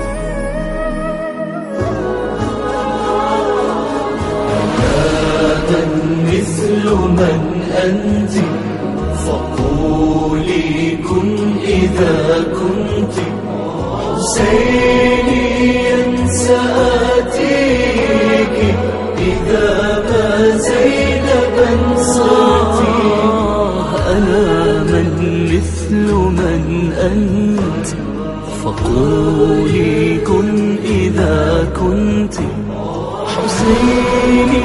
لا مثل من أنت فقولي كن إذا كنت، حسيني سآتيك إذا ما زينبا صرتي. أنا من مثل من أنت فقولي كن إذا كنت، حسيني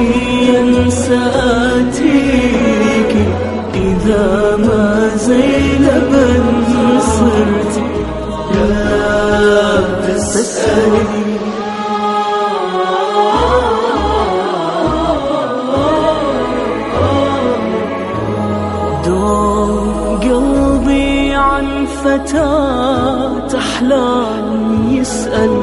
سآتيك إذا ما زينبا صرت لا تسألني. دوم قلبي عن فتاة أحلام يسأل،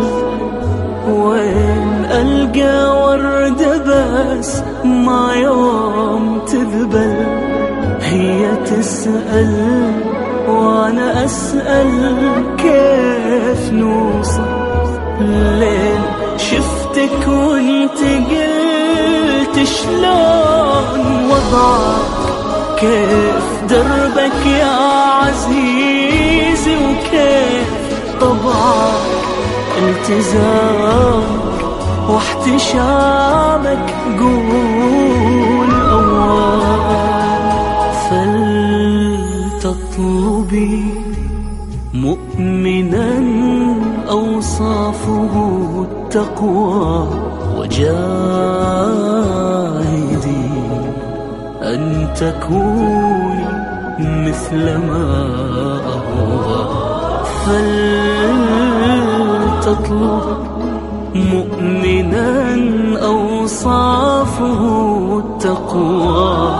وين ألقى وردة بس ما يوم تذبل. هي تسأل وأنا أسأل كيف نوصل لين شفتك وانت قلت شلون وضعك، كيف دربك يا عزيزي وكيف طبعك، التزامك واحتشامك قول أول. فلتطلبي مؤمنا أوصافه التقوى، وجاهدي أن تكوني مثل ما أهوى. فلتطلب مؤمنا أوصافه التقوى،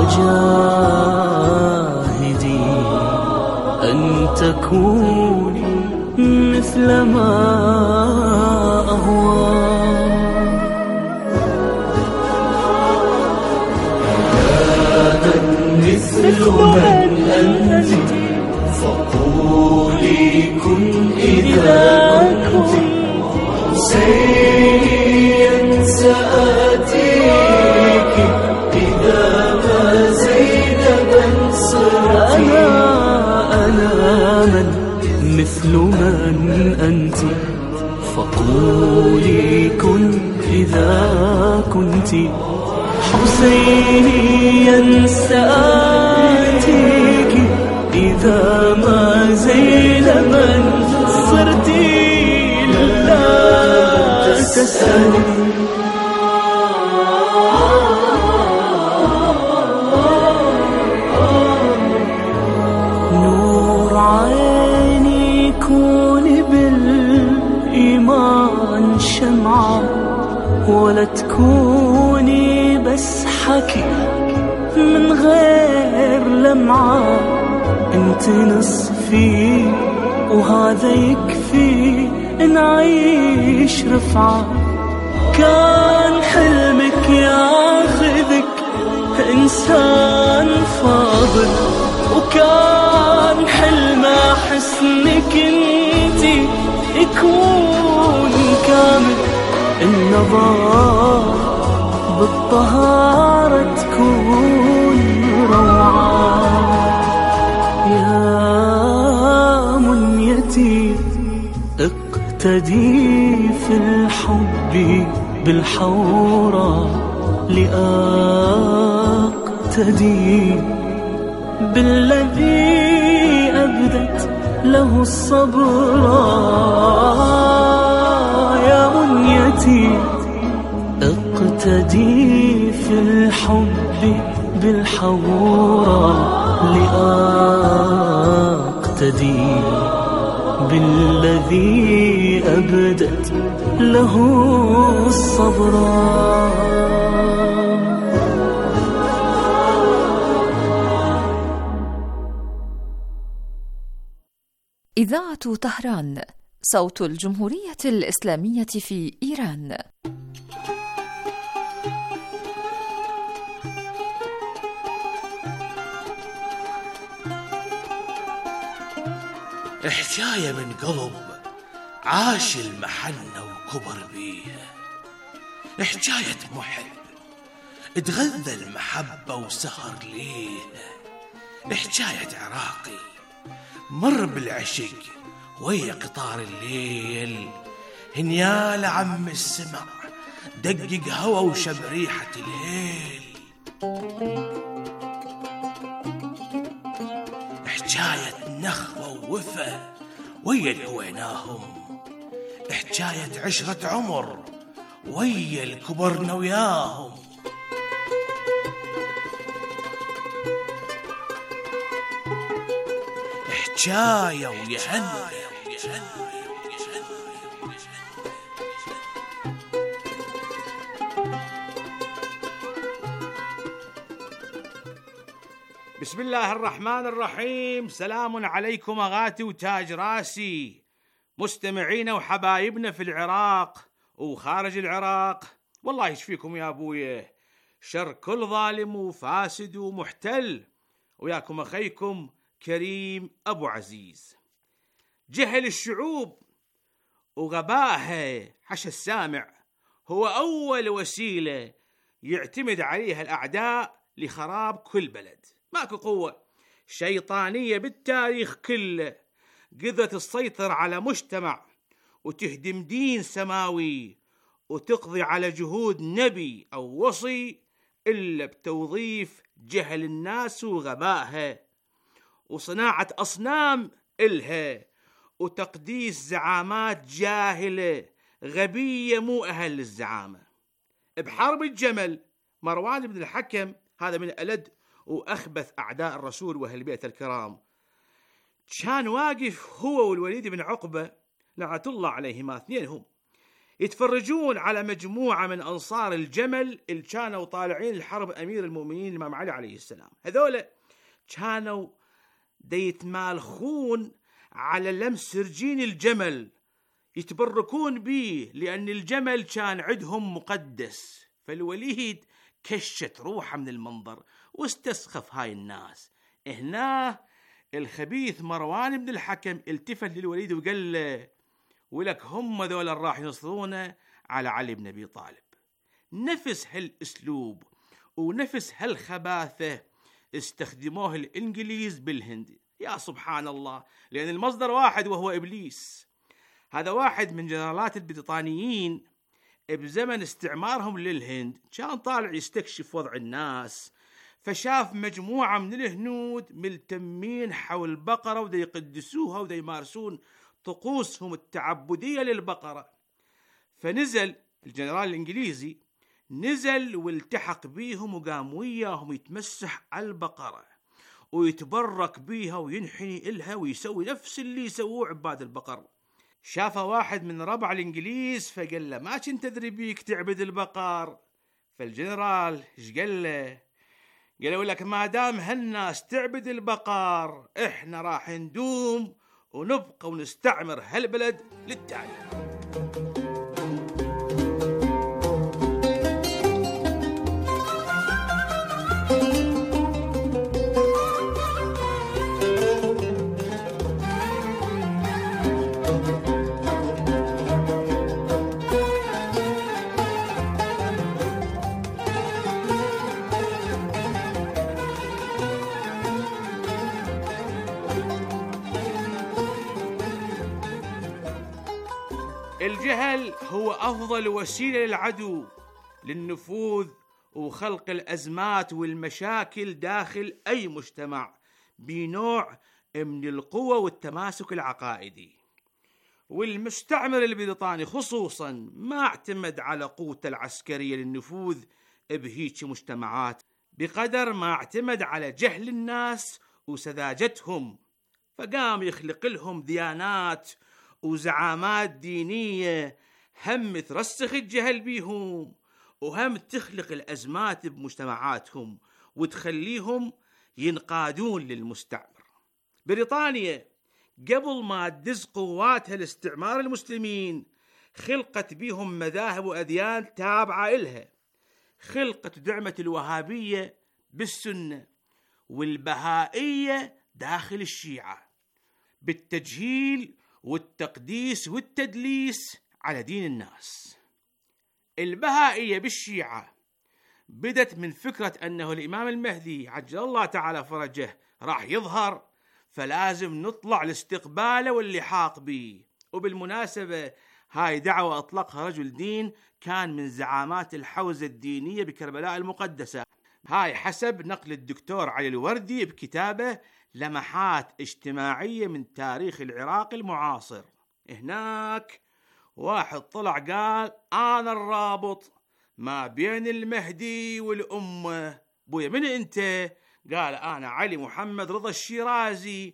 وجاهدي أن تكوني مثل ما أهوى. مثل من أنت فقولي كن إذا كنت حسينيا سآتيك، إذا ما زينبا صرت. أنا أنا من مثل من أنت فقولي كن إذا كنت حسينيا سآتيك، إذا ما زينبا صرت. لا تسألني. نور عيني كوني بالإيمان شمعة، ولا تكوني بس حكي من غير لمعة. انت نصفي وهذا يكفي نعيش رفعة. كان حلمك ياخذك إنسان فاضل، وكان حلم حسنك انتي يكون كامل. النظر بالطهارة تكون روعة. يا منيتي اقتدي في الحب بالحورى، لأقتدي بالذي أبدت له الصبر. يا منيتي اقتدي في الحب بالحورى، لأقتدي بالذي أبدت له الصبر. إذاعة طهران، صوت الجمهورية الإسلامية في إيران. حكاية من قلب عاش المحنة وكبر بيها، حكاية محب اتغذى المحبة وسهر ليها، حكاية عراقي مر بالعشق ويا قطار الليل، هنيال عم السمع دقق هوا وشب ريحة الهيل. حكاية نخوة ووفا ويا الهويناهم، حكاية عشرة عمر ويا الكبرنا وياهم. حجاية ويهنى. بسم الله الرحمن الرحيم. سلام عليكم أغاتي وتاج راسي، مستمعينا وحبايبنا في العراق وخارج العراق. والله يشفيكم يا أبويا شر كل ظالم وفاسد ومحتل، وياكم أخيكم كريم أبو عزيز. جهل الشعوب وغبائها حش السامع هو أول وسيلة يعتمد عليها الأعداء لخراب كل بلد. ماكو قوة شيطانية بالتاريخ كله قدرت تسيطر على مجتمع وتهدم دين سماوي وتقضي على جهود نبي أو وصي إلا بتوظيف جهل الناس وغبائها وصناعة أصنام إلها وتقديس زعامات جاهلة غبية مو أهل للزعامة. بحرب الجمل مروان بن الحكم، هذا من ألد وأخبث أعداء الرسول وأهل بيت الكرام، كان واقف هو والوليد بن عقبة لعنة الله عليهما، اثنينهم يتفرجون على مجموعة من أنصار الجمل اللي كانوا طالعين الحرب أمير المؤمنين الإمام علي عليه السلام. هذولا كانوا ديتمالخون على لمس سرجين الجمل، يتبركون به لأن الجمل كان عندهم مقدس. فالوليد كشت روحه من المنظر واستسخف هاي الناس. هنا الخبيث مروان بن الحكم التفت للوليد وقال له: ولك هم ذولا راح ينصرونه على علي بن أبي طالب. نفس هالأسلوب ونفس هالخباثة استخدموه الإنجليز بالهند. يا سبحان الله، لأن المصدر واحد وهو إبليس. هذا واحد من جنرالات البريطانيين بزمن استعمارهم للهند، كان طالع يستكشف وضع الناس، فشاف مجموعة من الهنود ملتمين حول البقرة ودا يقدسوها ودا يمارسون طقوسهم التعبدية للبقرة. فنزل الجنرال الإنجليزي، نزل والتحق بيهم وقام وياهم يتمسح على البقرة ويتبرك بيها وينحني إلها ويسوي نفس اللي يسووه عباد البقر. شافه واحد من ربع الإنجليز فقال له: ما كنت تدري بيك تعبد البقر؟ فالجنرال ايش قال له؟ قال له: لك ما دام هالناس تعبد البقر احنا راح ندوم ونبقى ونستعمر هالبلد للتالي. الجهل هو أفضل وسيلة للعدو للنفوذ وخلق الأزمات والمشاكل داخل أي مجتمع بنوع من القوة والتماسك العقائدي. والمستعمر البريطاني خصوصا ما اعتمد على قوته العسكرية للنفوذ بهيك مجتمعات بقدر ما اعتمد على جهل الناس وسذاجتهم، فقام يخلق لهم ديانات وزعامات دينية هم ترسخ الجهل بيهم وهم تخلق الأزمات بمجتمعاتهم وتخليهم ينقادون للمستعمر. بريطانيا قبل ما تدز قواتها لاستعمار المسلمين خلقت بيهم مذاهب وأديان تابعة إلها، خلقت ودعمت الوهابية بالسنة والبهائية داخل الشيعة بالتجهيل والتقديس والتدليس على دين الناس. البهائية بالشيعة بدت من فكرة أنه الإمام المهدي عجل الله تعالى فرجه راح يظهر، فلازم نطلع لاستقباله واللحاق به. وبالمناسبة هاي دعوة أطلقها رجل دين كان من زعامات الحوزة الدينية بكربلاء المقدسة، هاي حسب نقل الدكتور علي الوردي بكتابه لمحات اجتماعية من تاريخ العراق المعاصر. هناك واحد طلع قال: أنا الرابط ما بين المهدي والأمة. بويا من أنت؟ قال: أنا علي محمد رضا الشيرازي،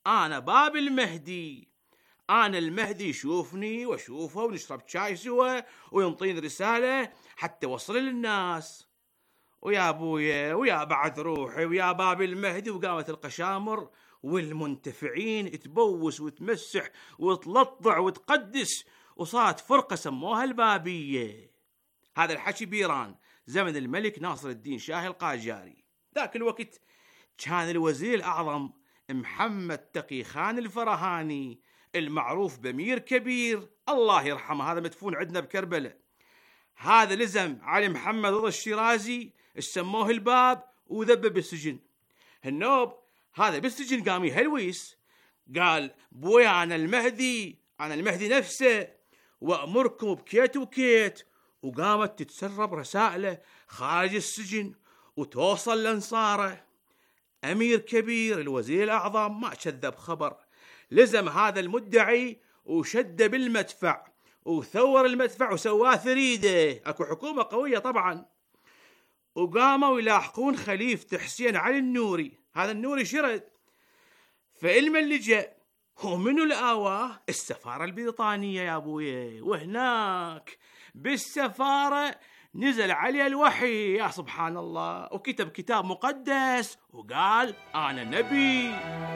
أنا باب المهدي، أنا المهدي يشوفني وأشوفه ونشرب شاي سوا وينطيني رسالة حتى وصل للناس. ويا أبويا ويا بعد روحي ويا باب المهدي، وقامت القشامر والمنتفعين تبوس وتمسح وتلطع وتقدس، وصارت فرقة سموها البابية. هذا الحكي بإيران زمن الملك ناصر الدين شاه القاجاري. ذاك الوقت كان الوزير الأعظم محمد تقي خان الفرهاني المعروف بأمير كبير الله يرحمه، هذا مدفون عندنا بكربلاء. هذا لزم علي محمد رضا الشيرازي سموه الباب وذبب بالسجن. النوب هذا بالسجن قام يهلويس، قال بويا أنا المهدي، أنا المهدي نفسه، وأمركم بكيت وكيت. وقامت تتسرب رسائله خارج السجن وتوصل لأنصاره. أمير كبير الوزير الأعظم ما كذب خبر، لزم هذا المدعي وشد بالمدفع وثور المدفع وسواه ثريده. أكو حكومة قوية طبعا. وقاموا يلاحقون خليفة حسين علي النوري، هذا النوري شرد. فإلما اللي جاء هو منو الآواه؟ السفارة البريطانية يا أبويا. وهناك بالسفارة نزل عليه الوحي يا سبحان الله، وكتب كتاب مقدس وقال أنا نبي.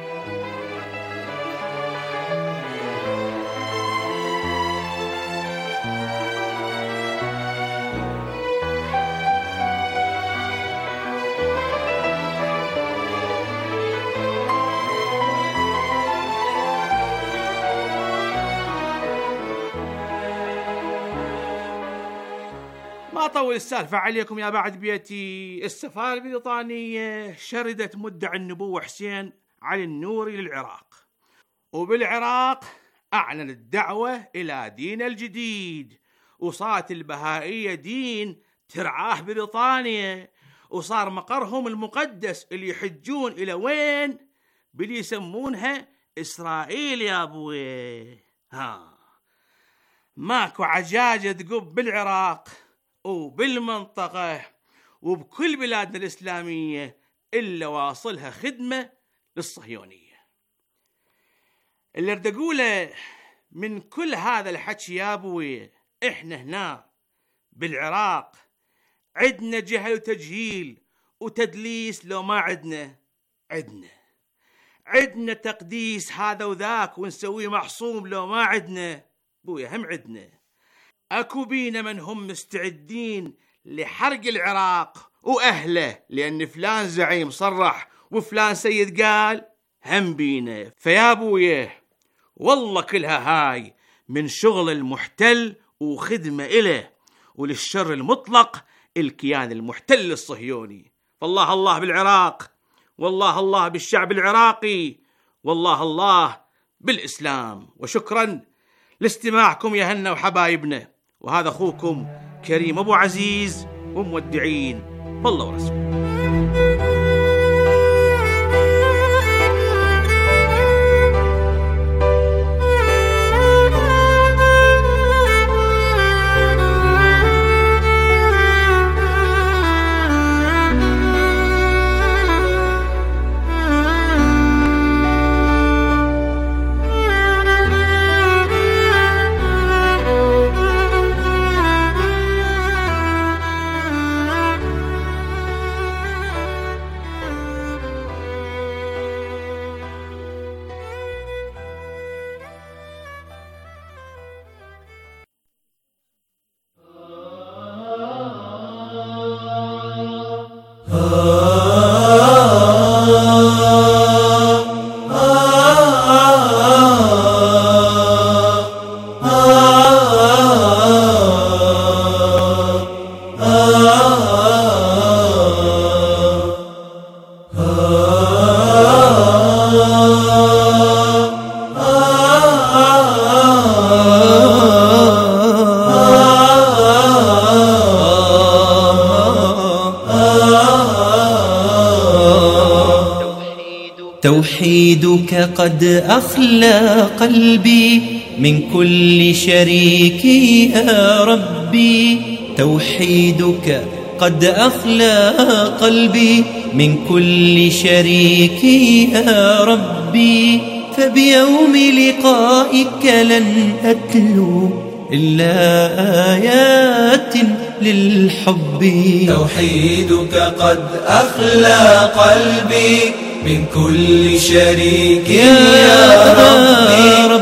ما أطول السالفة عليكم يا بعد بيتي. السفارة البريطانية شردت مدعي النبوة حسين علي النوري للعراق، وبالعراق أعلن الدعوة إلى دين الجديد، وصارت البهائية دين ترعاه بريطانيا، وصار مقرهم المقدس اللي يحجون إلى وين؟ باللي يسمونها إسرائيل يا أبوي. ها ماكو عجاجة تقب بالعراق وبالمنطقة وبكل بلادنا الإسلامية إلا واصلها خدمة للصهيونية. اللي اريد اقوله من كل هذا الحكي يا أبوي، إحنا هنا بالعراق عدنا جهل وتجهيل وتدليس، لو ما عدنا عدنا عدنا تقديس هذا وذاك ونسويه محصوم، لو ما عدنا بويا هم عدنا. أكو بينا من هم مستعدين لحرق العراق وأهله، لأن فلان زعيم صرح وفلان سيد قال، هم بينا. فيا أبويا والله كلها هاي من شغل المحتل وخدمة إله، وللشر المطلق الكيان المحتل الصهيوني. فالله الله بالعراق، والله الله بالشعب العراقي، والله الله بالإسلام. وشكرا لاستماعكم يا هنا وحبايبنا، وهذا أخوكم كريم أبو عزيز ومودعين بالله ورسوله. توحيدك قد أخلى قلبي من كل شريك يا ربي، توحيدك قد أخلى قلبي من كل شريك يا ربي، فبيوم لقائك لن أتلو إلا آيات للحب. توحيدك قد أخلى قلبي من كل شريك يا ربي.